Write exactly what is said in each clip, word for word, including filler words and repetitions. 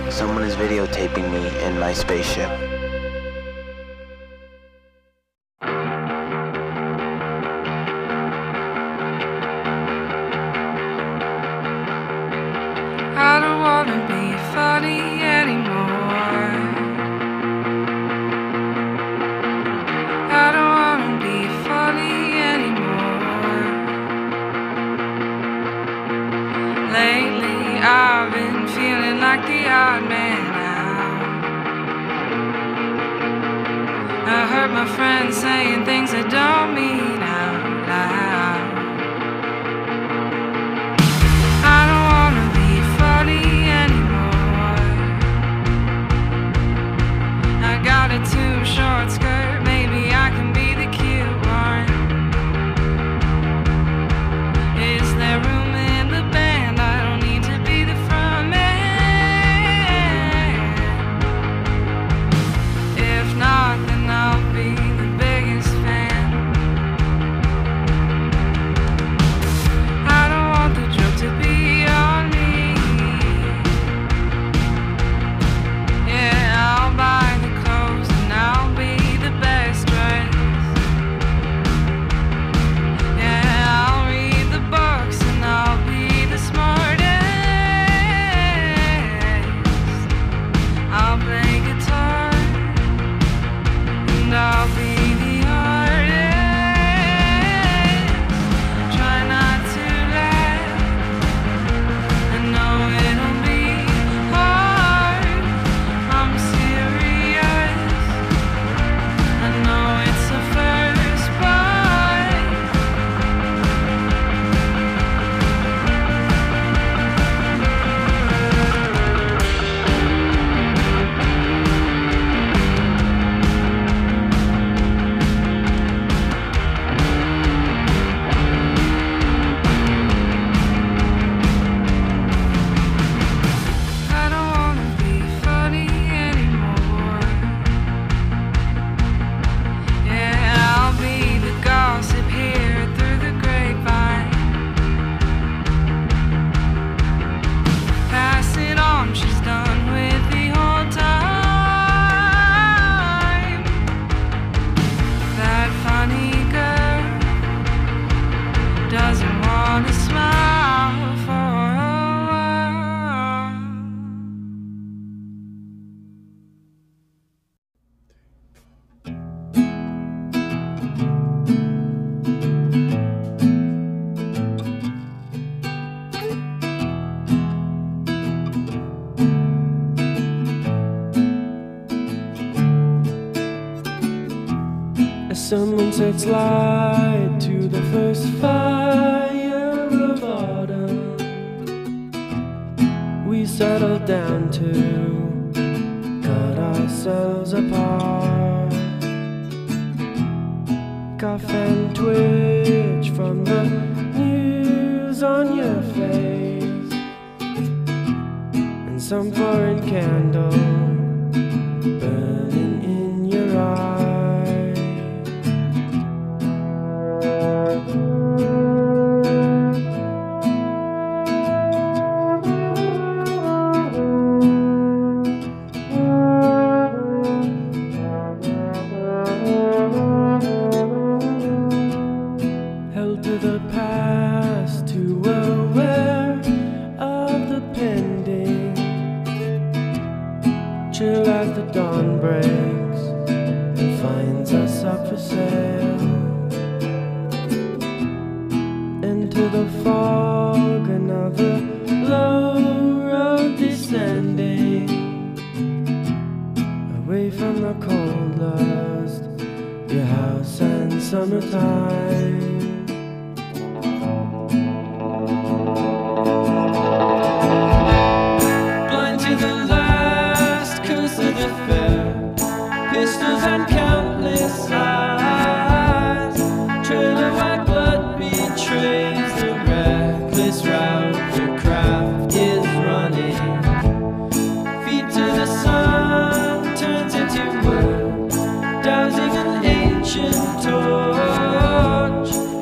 Someone is videotaping me in my spaceship. I don't wanna be funny anymore. I don't wanna be funny anymore. Lately I've been feeling like the odd man out. I heard my friends saying things I don't mean out loud. I don't wanna be funny anymore. I got a too short skirt, maybe I can be the cute one. Is there room in the band? I don't need to be the front man. If not, then I'll be the biggest fan. I don't want the joke to be on me. Yeah, I'll buy the clothes and I'll be the best dressed. Yeah, I'll read the books and I'll be the smartest. I'll play guitar and I'll be the artist. Try not to laugh. I know it'll be hard. I'm serious. I know it's the first part. I don't wanna be funny anymore. Yeah, I'll be the gossip here through the grapevine. Pass it on, she's done with the whole time. That funny girl doesn't wanna smile for a while. As someone sets light to the first fire of autumn, we settle down to cut ourselves apart. Cough and twitch from the news on your face, and some foreign candle burning in your eye. Held to the past, too aware of the pending. Chill as the dawn breaks and finds us up for sale. Into the fog, another low road descending, away from the cold lust, your house and summertime. Blind to the last curse of the fair, pistols and countless eyes. Trail of white blood betrays the reckless route your craft is running. Feet to the sun turns into wood, dousing an ancient torch.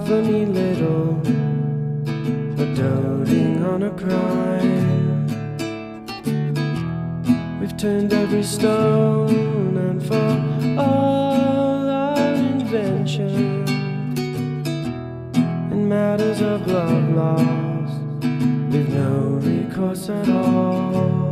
funny little, but doting on a crime. We've turned every stone, and for all our invention in matters of love lost, we've no recourse at all.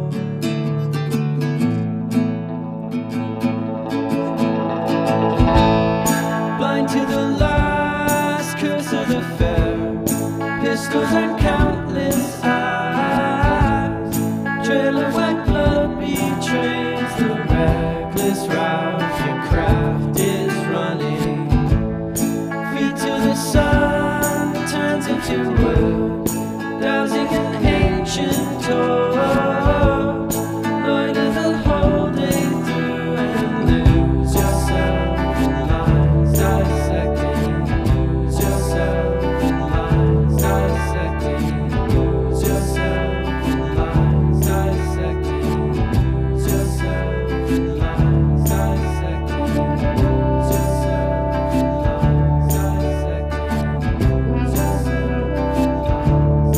Blind to the last curse of the fair, pistols and countless eyes, trail of white blood betrays the reckless route your craft is running. Feet to the sun turns into wood, dowsing an ancient door. Loiter the whole day through and lose yourself in lines dissecting. Lose yourself in lines dissecting. Lose yourself in lines dissecting. Lose yourself in lines dissecting. Lose yourself in lines dissecting. Lose yourself in lines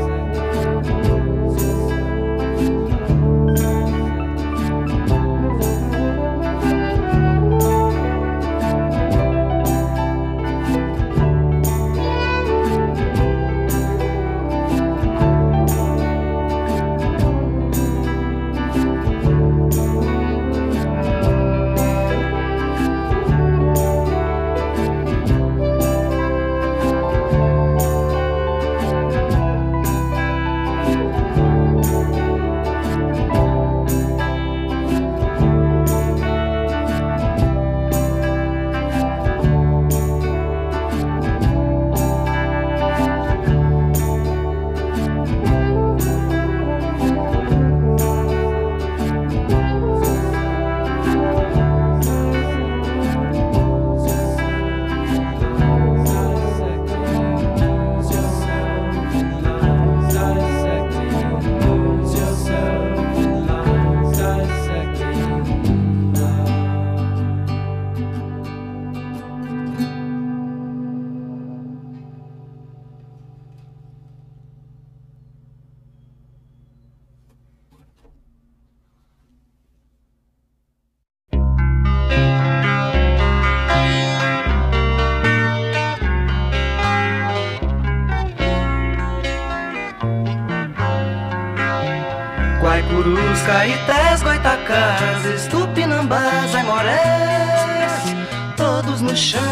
Guaicurus, caetés, goitacazes, tupinambás, aimorés, todos no chão.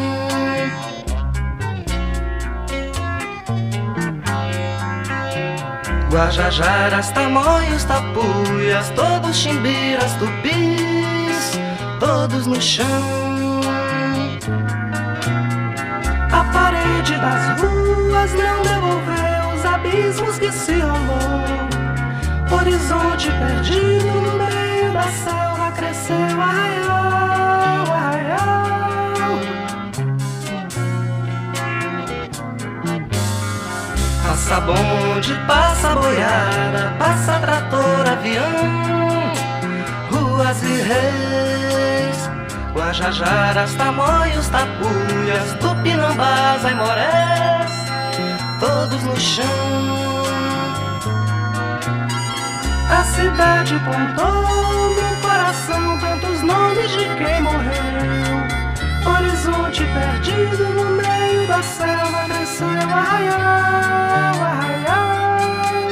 Guajajaras, tamoios, tapuias, todos chimbiras, tupis, todos no chão. A parede das ruas não devolveu os abismos que se rolou. Horizonte perdido no meio da selva cresceu, arraial, arraial. Passa bonde, passa boiada, passa trator, avião, ruas e reis, guajajaras, tamoios, tapuias, tupinambás, aimorés, todos no chão. A cidade plantou no coração tantos nomes de quem morreu. Horizonte perdido no meio da selva cresceu, arraial, arraial.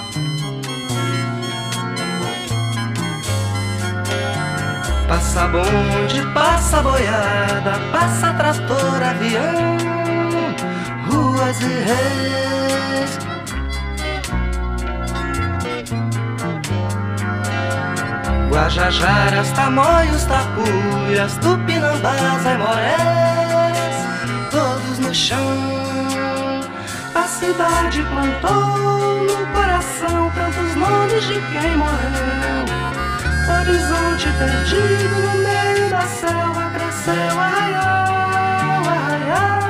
Passa bonde, passa boiada, passa trator, avião, ruas e reis. Guajajaras, tamoios, tapuias, tupinambás, aimorés, todos no chão. A cidade plantou no coração tantos nomes de quem morreu. Horizonte perdido no meio da selva cresceu, arraial, arraial.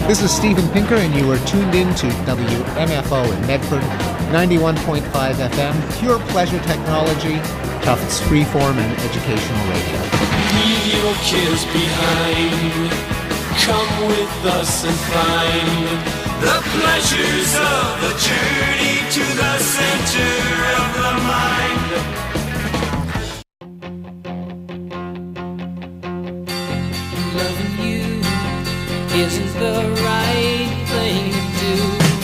This is Steven Pinker, and you are tuned in to W M F O in Medford, ninety-one point five F M, pure pleasure technology, Tufts freeform and educational radio. Leave your cares behind. Come with us and find the pleasures of a journey to the center of the mind. Loving you isn't the right thing to do.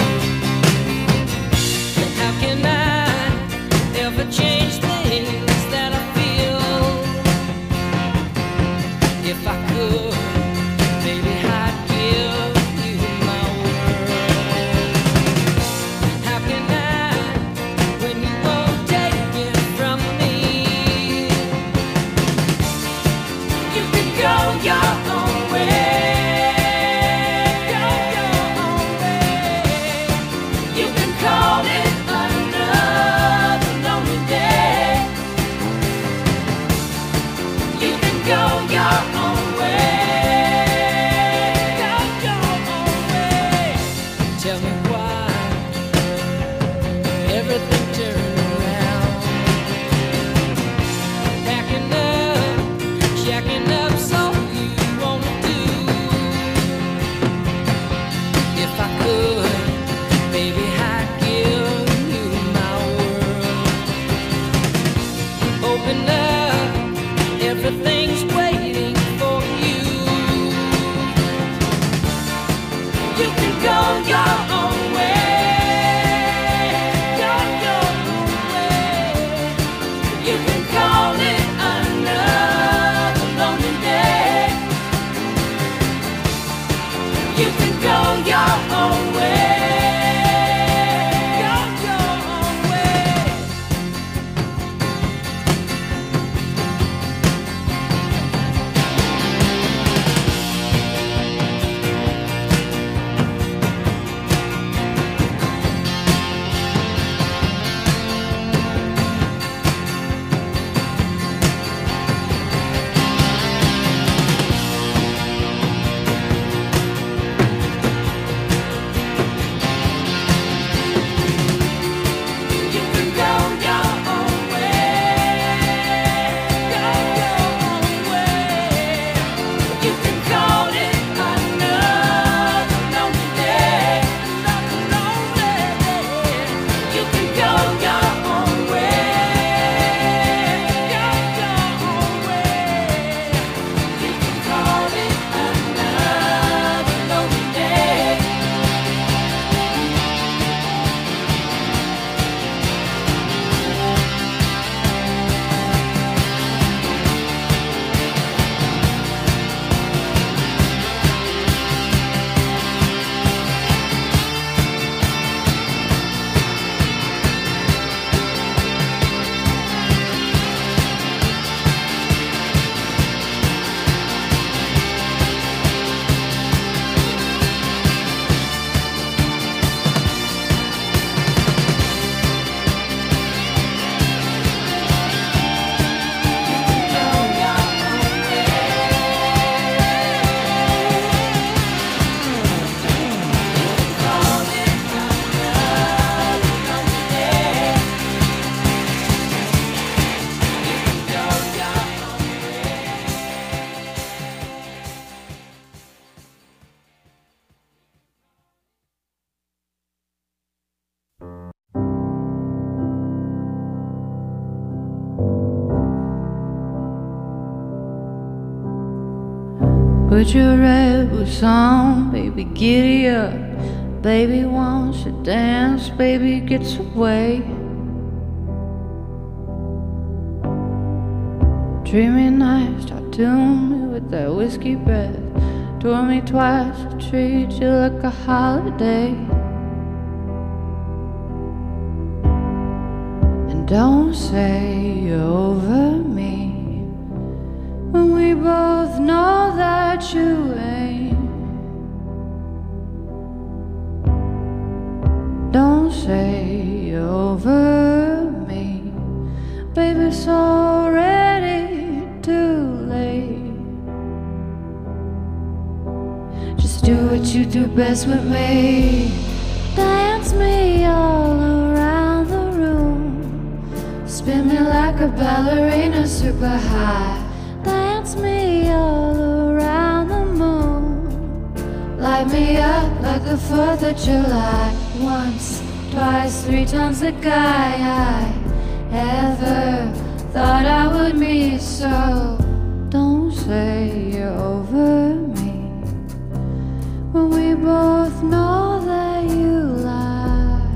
How can I ever change things that I feel? If I could, baby, I'd give you my world. How can I, when you won't take it from me? You can go your own way. Go your own way. You can call it another lonely day. You can go your own way. Go your own way. Tell me why everything turned around. Packing up, jacking up, so you wanna do. If I could, baby, I'd give you my world. Open up, everything's waiting for you. You can go your own way. Go your own way. You can call it another lonely day. You can go your own way. Go your own way. You can go your own way. Go your own way. You can call it another lonely day. Another lonely day. You can go your own way. Go your own way. You can call it another lonely day. Put your red boots on, baby, giddy up. Baby wants to dance, baby gets away. Dreamy nights tattooed me with that whiskey breath. Tore me twice to treat you like a holiday. And don't say you're over me when we both know that you ain't. Don't say you're over me, baby, it's already too late. Just do what you do best with me. Dance me all around the room. Spin me like a ballerina super high. Dance me all around the moon. Light me up like the fourth of July. Once, twice, three times the guy I ever thought I would meet. So don't say you're over me when we both know that you lie.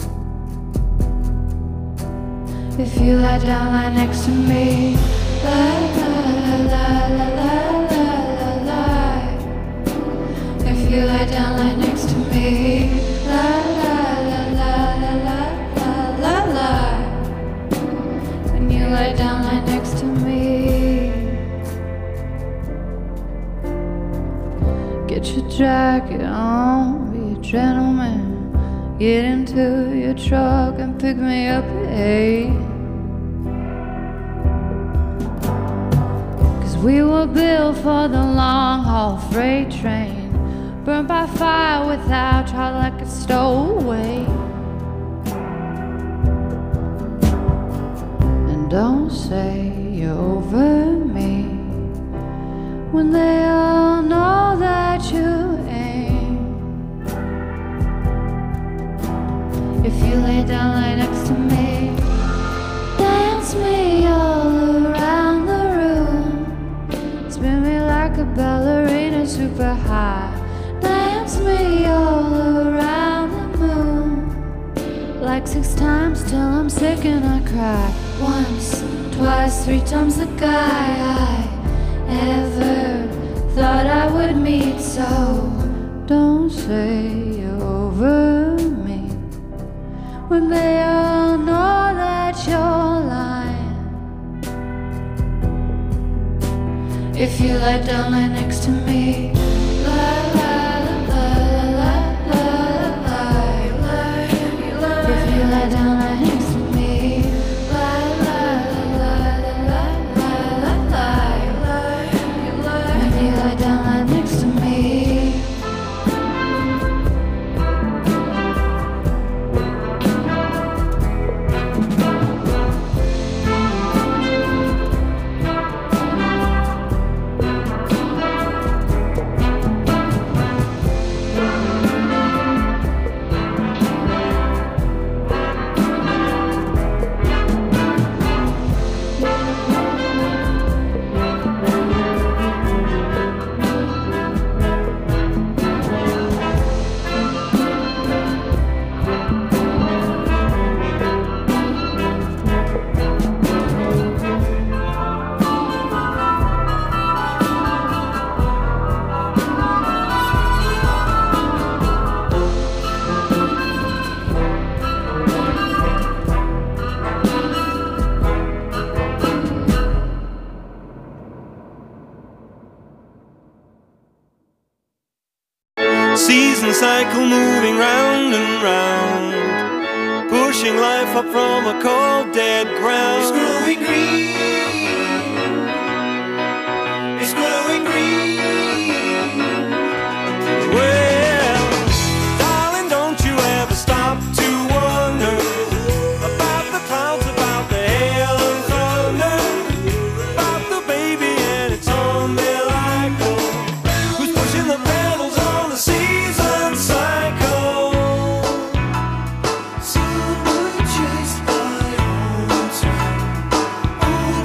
If you lie down, lie next to me. Lie, lie, lie, lie, lie, lie, lie, lie. If you lie down, lie next to me. Lie, lie, lie, lie, lie, lie, lie, lie. When you lie down, lie next to me. Get your jacket on, be a gentleman. Get into your truck and pick me up at eight. Cause we were built for the long haul freight train. Burned by fire without trial like a stowaway. And don't say you're over me when they all know that you ain't. If you lay down, lay next to me. Dance me all around the room. Spin me like a ballerina super high. Dance me all around the moon. Like six times till I'm sick and I cry. Once, twice, three times the guy I ever thought I would meet. So don't say you're over me when they all know that you're lying. If you lie down, lie next to me. Lie, lie, lie, lie, lie, lie, lie. If you lie down, lie next to me. Lie, lie, lie, lie, lie, lie, lie. When you lie down, lie next to me. Season cycle moving round and round, pushing life up from a cold dead ground. It's growing green, it's growing green. Well, darling, don't you ever stop to wonder about the clouds, about the hail and thunder, about the baby and its umbilical, who's pushing the pedals on the season cycle. Someone chased by arms, oh,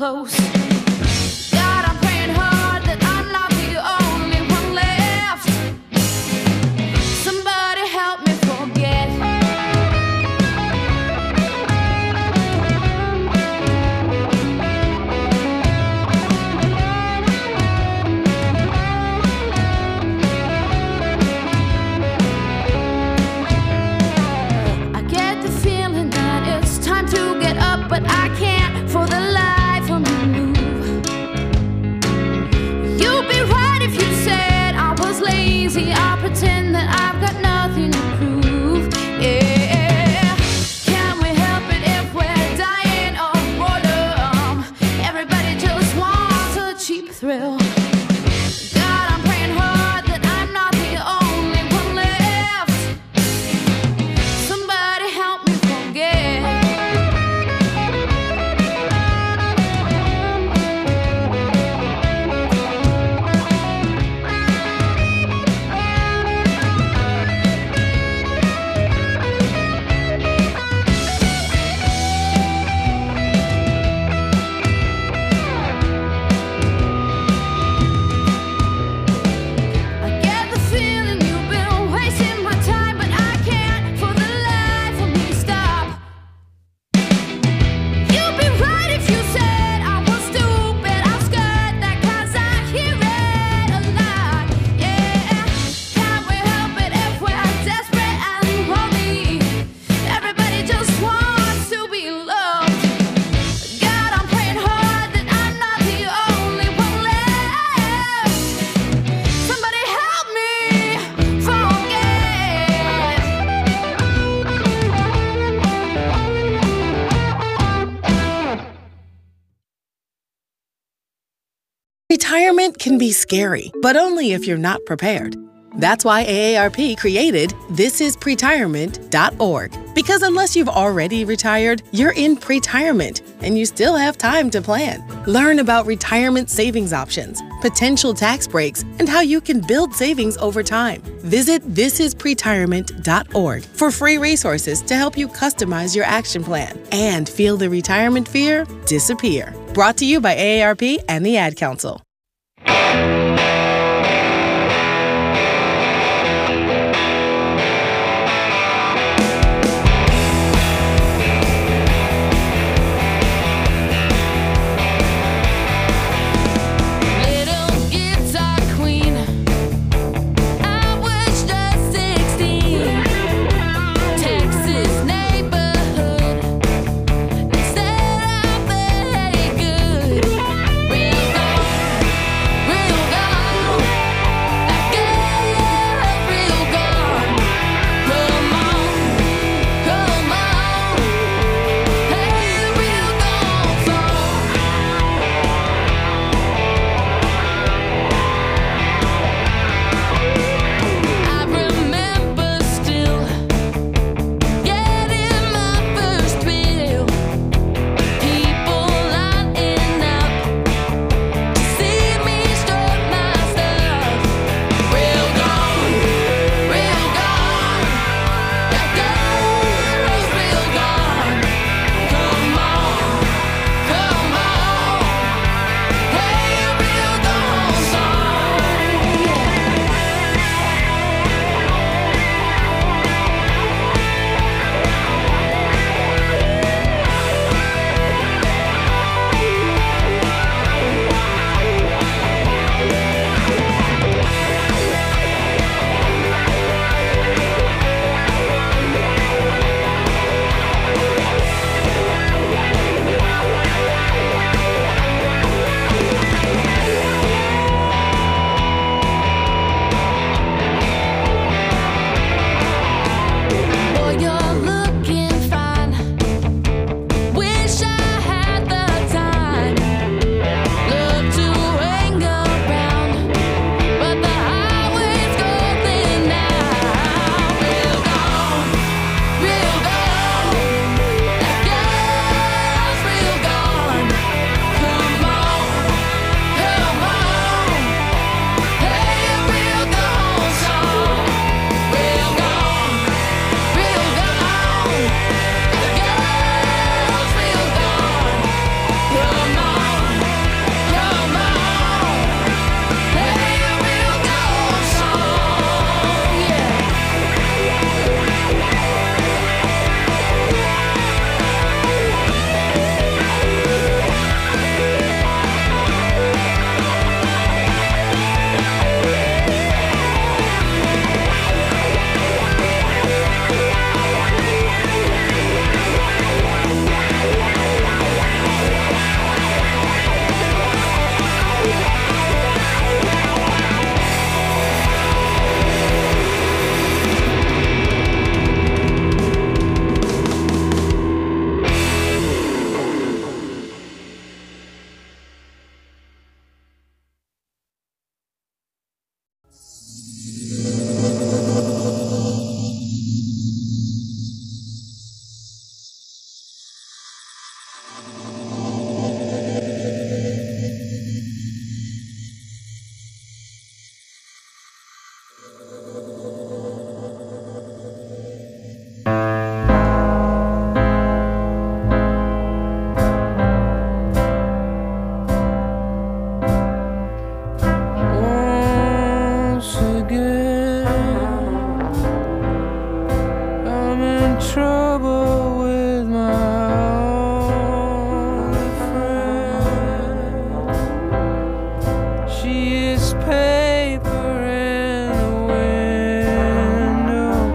close. God, I'm praying hard that I'm not the only one left. Somebody help me forget. I get the feeling that it's time to get up, but I can't for the life of me move. You'd be right if you said I was lazy. I pretend that I've got nothing to prove. Yeah, can we help it if we're dying of boredom? Everybody just wants a cheap thrill. God, I'm praying hard that I'm not the only one left. Somebody help me forget. I get the feeling you've been wasting my time, but I can't for the life of me stop. You'd be right if you said I was stupid. I'll skirt that 'cause I hear it a lot. Yeah, can we help it if we're desperate and lonely? Everybody just wants to be loved. God, I'm praying hard that I'm not the only one left. Somebody help me forget. Retirement can be scary, but only if you're not prepared. That's why A A R P created this is pretirement dot org. Because unless you've already retired, you're in pretirement and you still have time to plan. Learn about retirement savings options, potential tax breaks, and how you can build savings over time. Visit this is pretirement dot org for free resources to help you customize your action plan and feel the retirement fear disappear. Brought to you by A A R P and the Ad Council. Little guitar queen, I was just sixteen. Texas neighborhood, instead of very good. Real gone, trouble with my only friend. She is paper in the window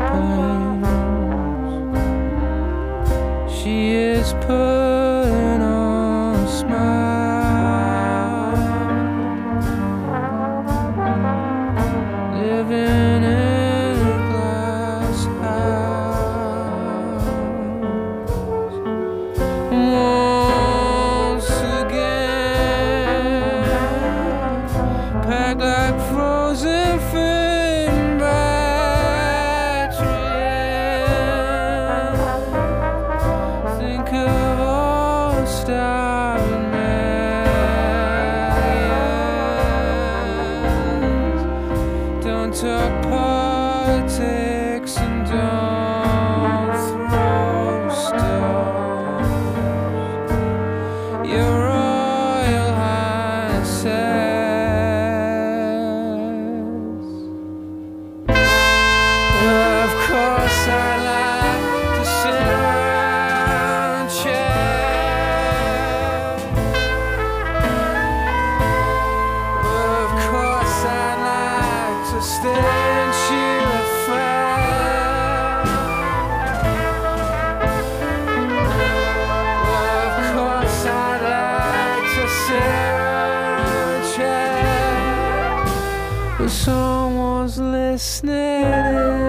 panes. She is putting on a smile, living in a glass house. Once again, packed like frozen fading batteries. Think of all the starving millions. Don't talk politics and don't throw stones. Your Royal Highnesses. Well, of course I like to sit around and chat. Well, of course I like to stay and chew the fat. Well, of course I like to sit around and chat, but someone's listening.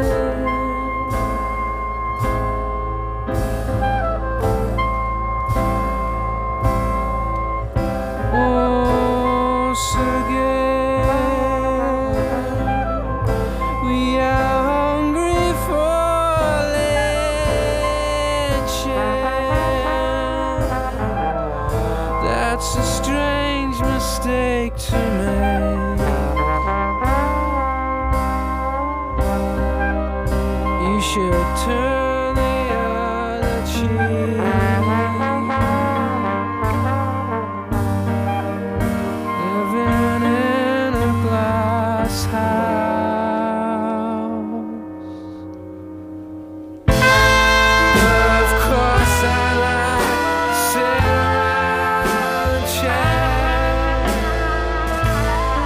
Once again, we are hungry for lynching. That's a strange mistake to make. You should turn the other cheek. Living in a glass house. Of course I like to sit around and chat.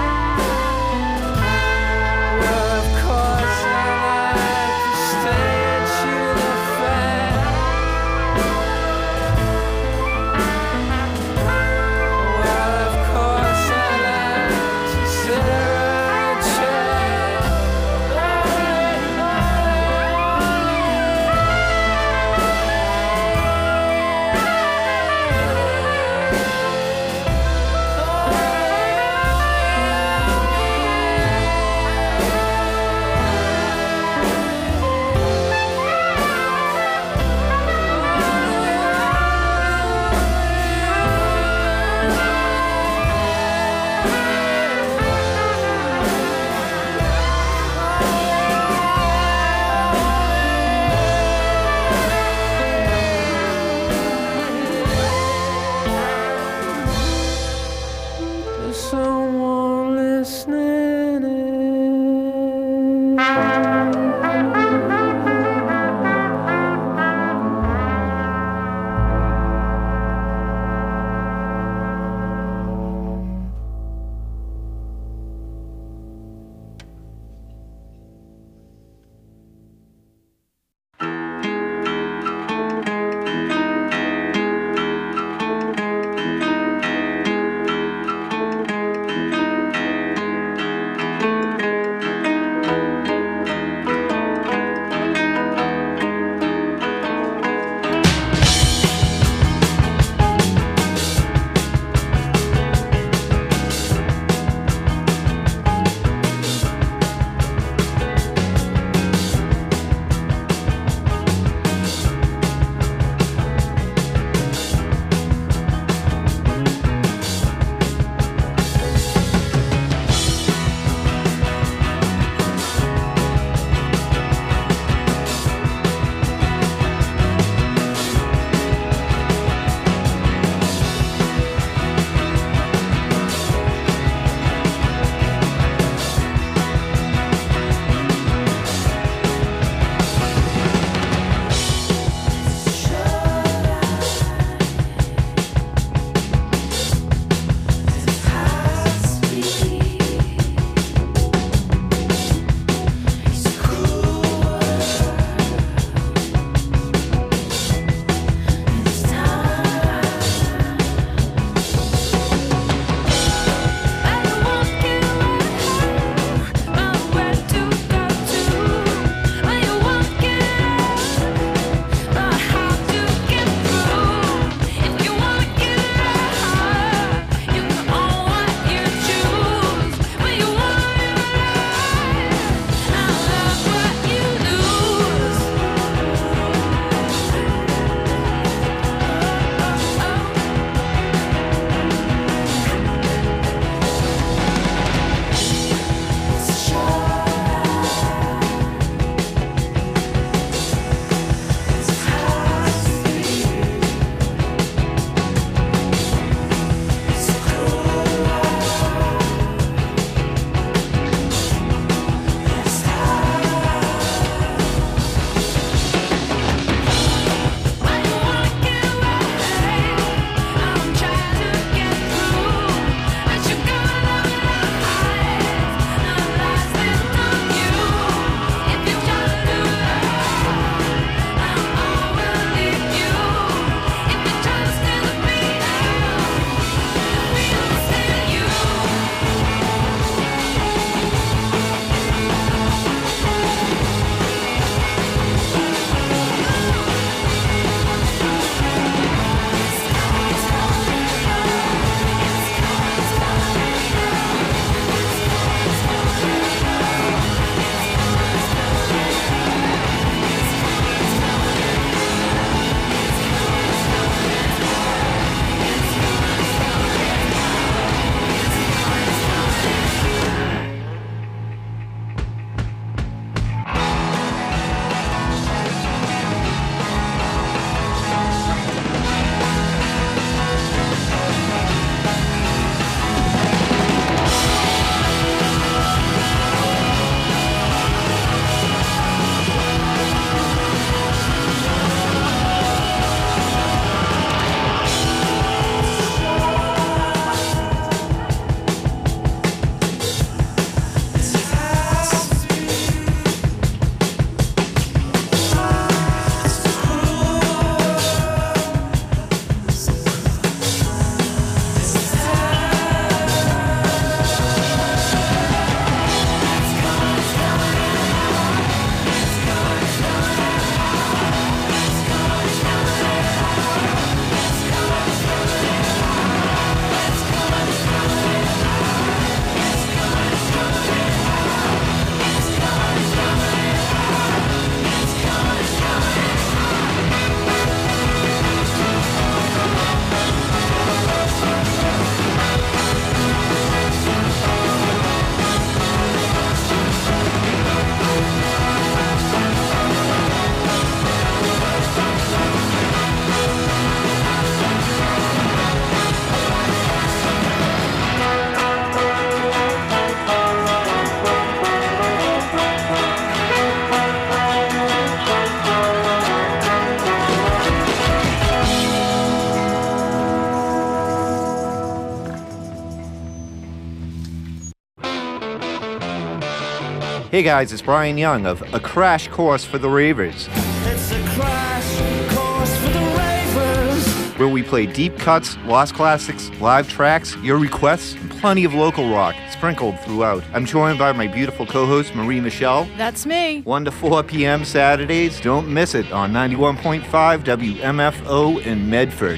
Hey guys, it's Brian Young of A Crash Course for the Ravers. It's a crash course for the ravers. Where we play deep cuts, lost classics, live tracks, your requests, and plenty of local rock sprinkled throughout. I'm joined by my beautiful co-host, Marie Michelle. That's me. one to four p.m. Saturdays. Don't miss it on ninety-one point five W M F O in Medford.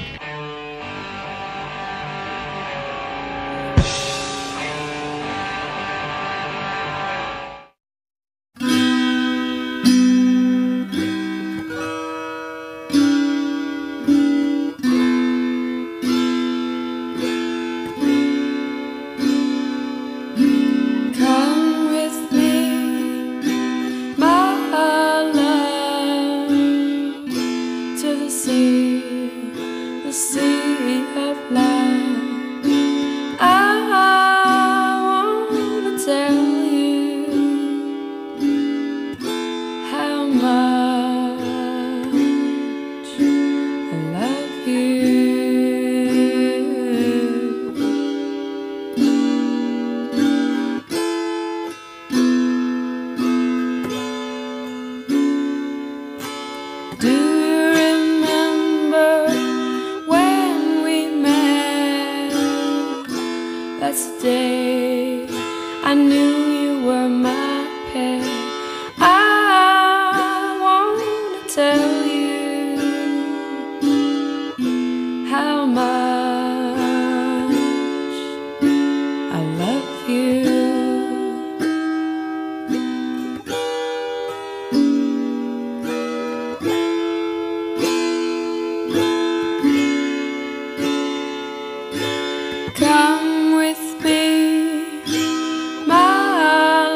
Come with me, my love, to the sea, the sea of love. I wanna tell you how much I love you. Do you remember when we met? That's the day I knew you were my pet. I wanna tell you how much I love you. Come with me, my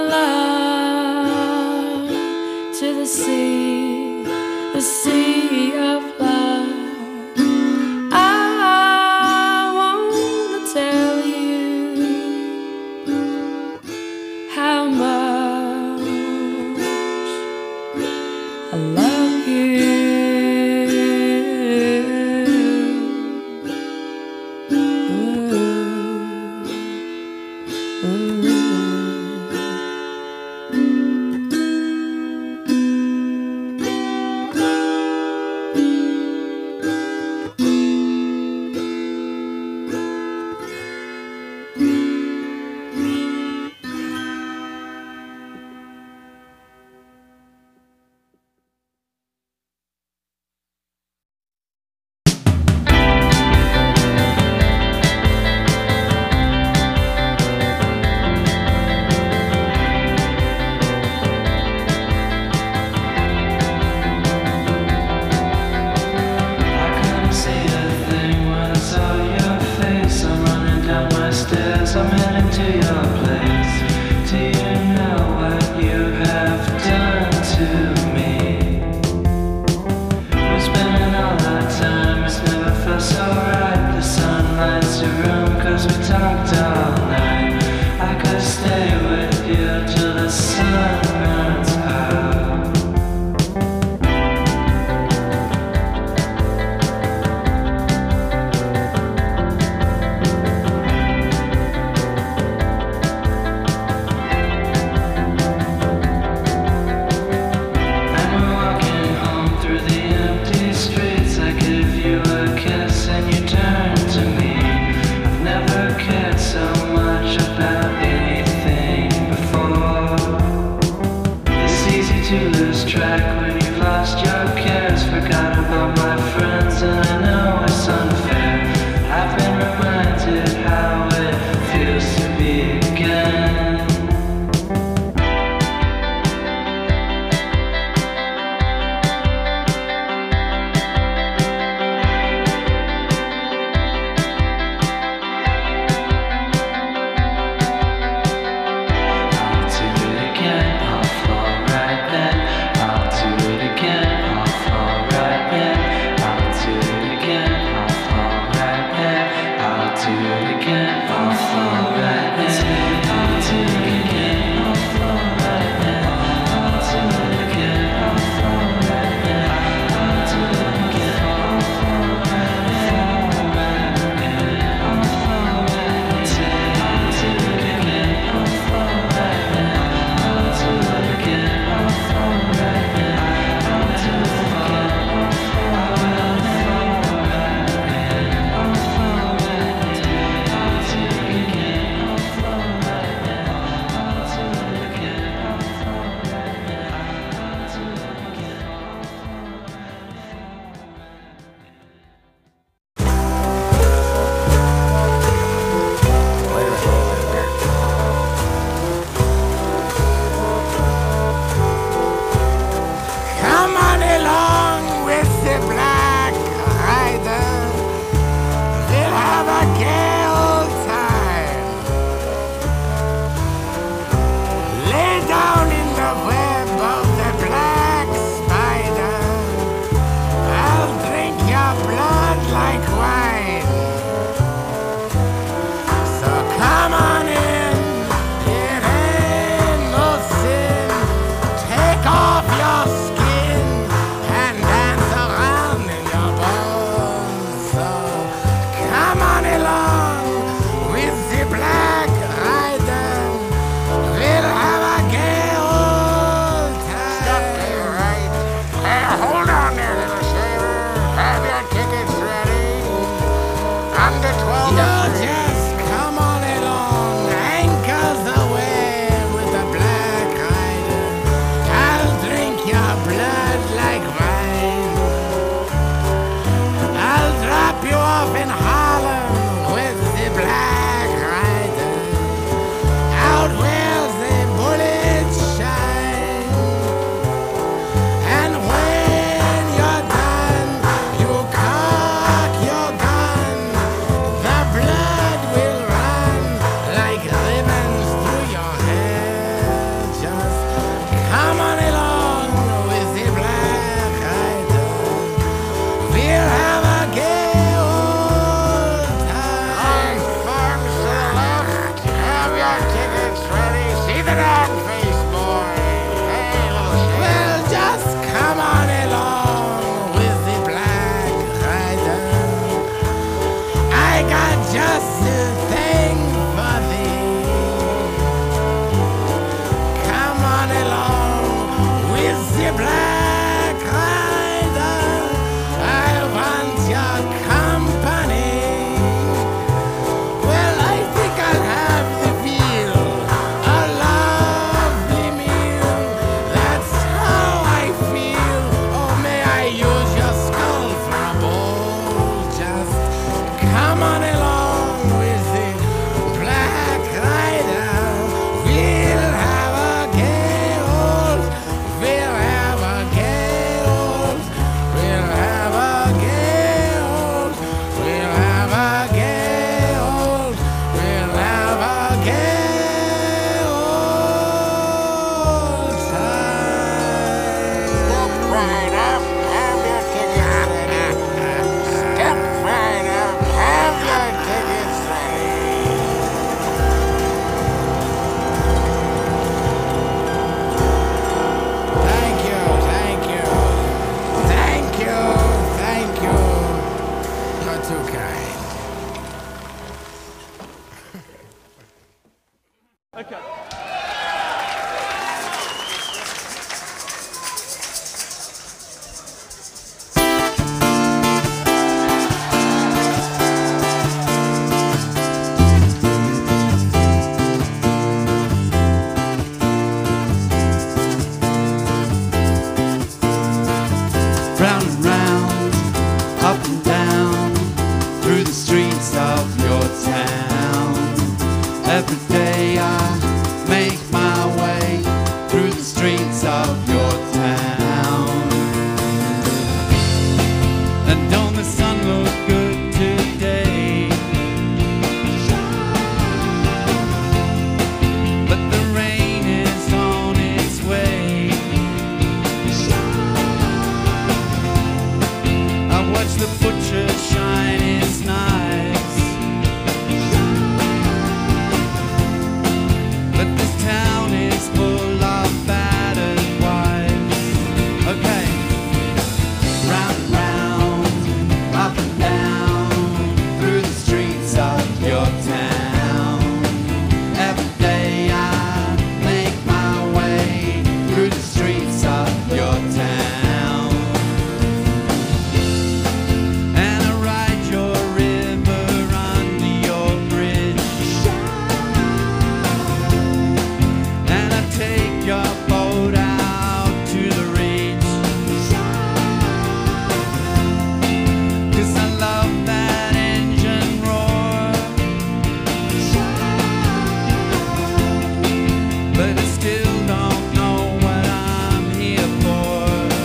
love, to the sea, the sea of love. I wanna tell you how much I love you. I couldn't see a thing when I saw your face. I'm running down my stairs, I'm heading to your place. Do you know what you have done to me? We're spending all our time, it's never felt so right. The sun lights your room cause we talked all night. I could stay with you till the sun runs out. And we're walking home through the empty streets. I give you a kiss and you turn to me. I've never cared so much about anything before. It's easy to lose track when you've lost your cares. Forgot about my friends and I know it's unfair. I've been reminded how it feels to be again. I'll do it again, I'll fall right then. I'll do it again, I'll fall right then. drop you off in Harlem with the Black Rider, out where the bullets shine. And when you're done, you cock your gun, the blood will run like ribbons through your hair. Just come on along with the Black Rider. We'll have a gay old time. Farms to the left, have your tickets ready. See the dog face, boy. Hey, little shit. Well, just come on along with the Black Rider. I got just the thing for thee. Come on along with the Black Rider. I want your company. Well, I think I'll have the veal, a lovely meal. That's how I feel. Oh, may I use your skull for a bowl? Just come on along with the Black Rider. We'll have a gay old, we'll have a gay old, we'll have a gay old, we'll have a gay old, we'll have a gay old time. Step right up, have your tickets ready. Step right up, have your tickets ready. Thank you, thank you, thank you, thank you. You're too kind. Round and round, up and down, through the streets of your town. Every day I make my way through the streets of your town. And don't the sun look good today? But the rain is on its way. I watch the butcher shine his knives, but this town is full of battered wives. Okay, round and round, up and down, through the streets of your town. Every day I make my way through the streets of your town. And I ride your river under your bridge. And I take your boat out to the reach. 'Cause I love that engine roar. But I still don't know what I'm here for.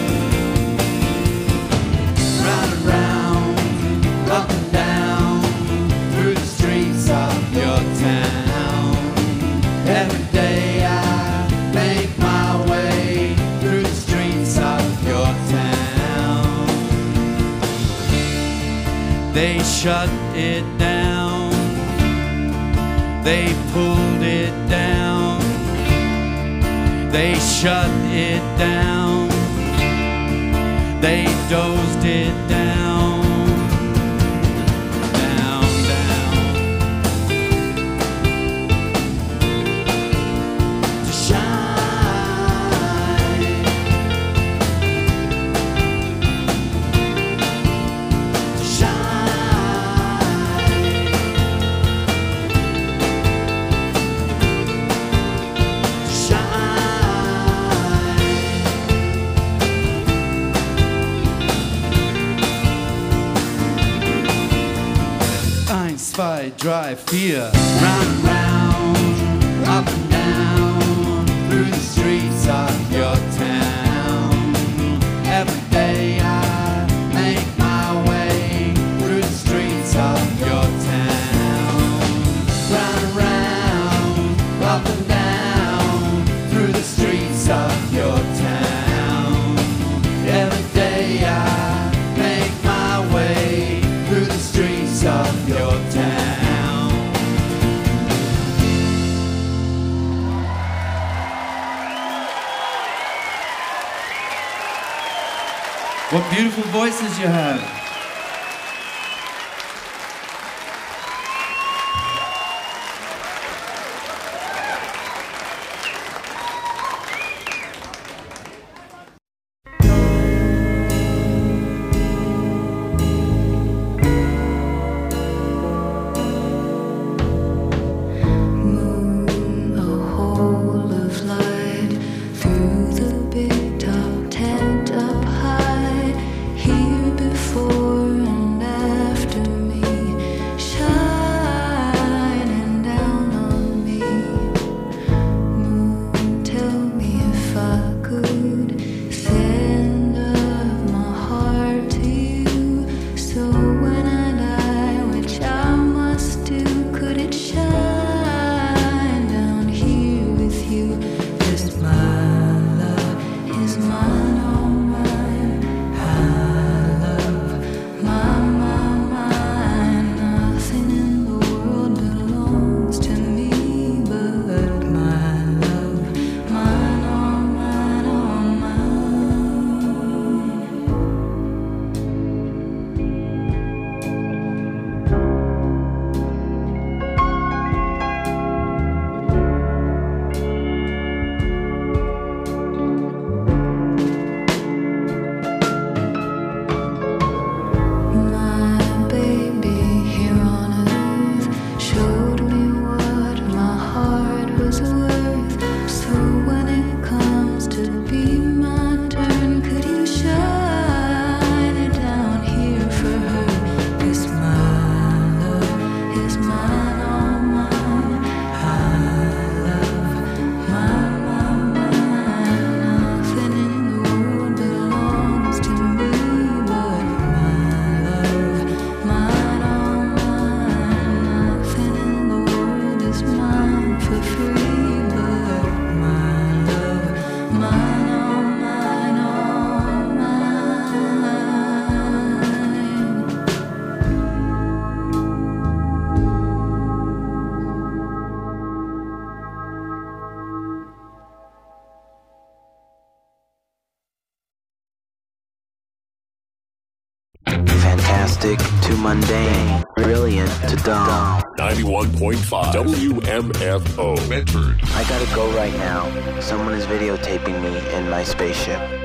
Round and round, up and down, through the streets of your town. Every day I make my way through the streets of your town. They shut it down, they pulled it down, they shut it down, they dozed it down, down, down. To shine, to shine, to shine. zwei, drei, vier. Round and round, up and down, through the streets of your town. Every day I make my way through the streets of your town. Round and round, up and down, through the streets of your town. Every day I make my way through the streets of your town. What beautiful voices you have. Moon, a hole of light through the big top tent up high, here before and after me, shining down on me. Moon, tell me if I could send up my heart to you, so when I die, which I must do, could it shine down here with you? 'Cause my love is mine, all mine. I love my, my, mine. Nothing in the world belongs to me but my love, mine, all mine, all mine. My baby here on earth showed me what my heart was worth. So when it comes to be my turn, could you shine it down here for her? 'Cause my love is mine, all mine. I love my, my, mine. Nothing in the world belongs to me but my love, mine, all mine. Nothing in the world is mine for free but my love, mine, all mine, all mine. Fantastic to mundane, brilliant to dumb. ninety-one point five W M F O. Bedford. I gotta go right now. Someone is videotaping me in my spaceship.